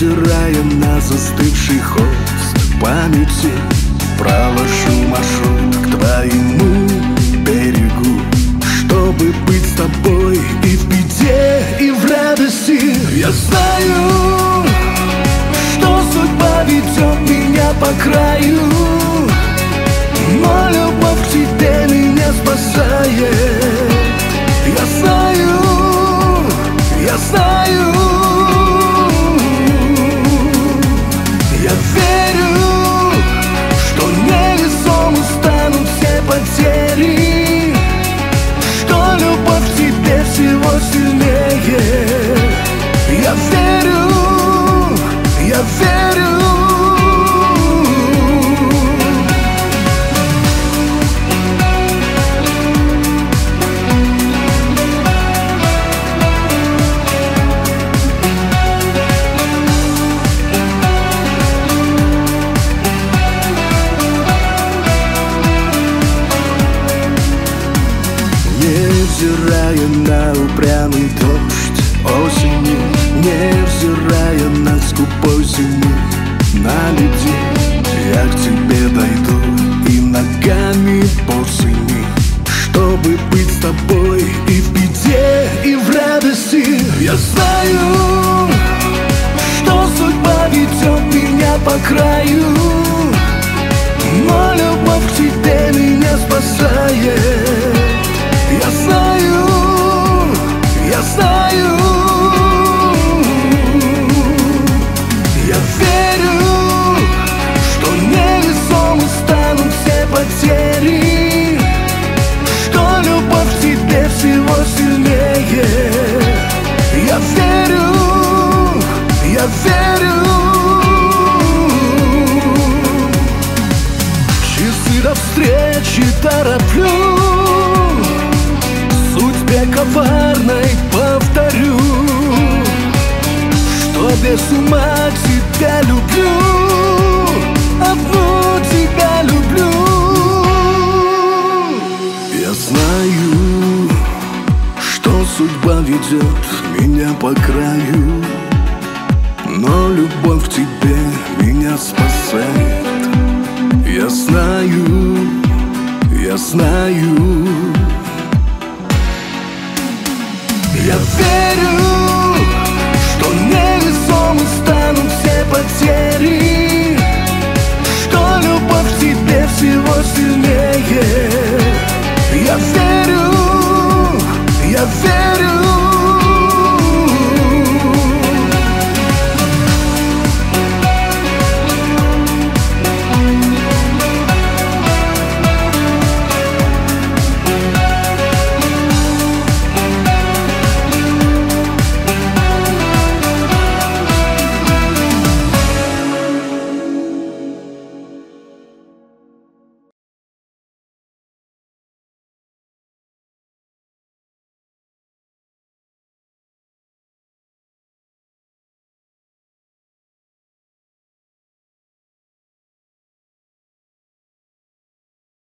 невзирая на застывший холст памяти, проложу маршрут к твоему берегу, чтобы быть с тобой и в беде, и в радости. Я знаю, что судьба ведет меня по краю, но любовь к тебе меня спасает. Я знаю, я знаю, я верю, что невесомы станут все потери, что любовь к тебе всего сильнее. Я верю, я верю. Невзирая на упрямый дождь осени, невзирая на скупой зимы, на льде я к тебе дойду и ногами босыми, чтобы быть с тобой и в беде, и в радости. Я знаю, что судьба ведет меня по краю, но любовь к тебе меня спасает. Я знаю, я знаю, я верю, что невесомы станут все потери, что любовь к тебе всего сильнее. Я верю, я верю. Часы до встречи тороплю, судьбе коварной повторю, что без ума тебя люблю, одну тебя люблю. Я знаю, что судьба ведет меня по краю, но любовь к тебе меня спасает. Я знаю, я знаю. Я верю, что невесомы станут все потери,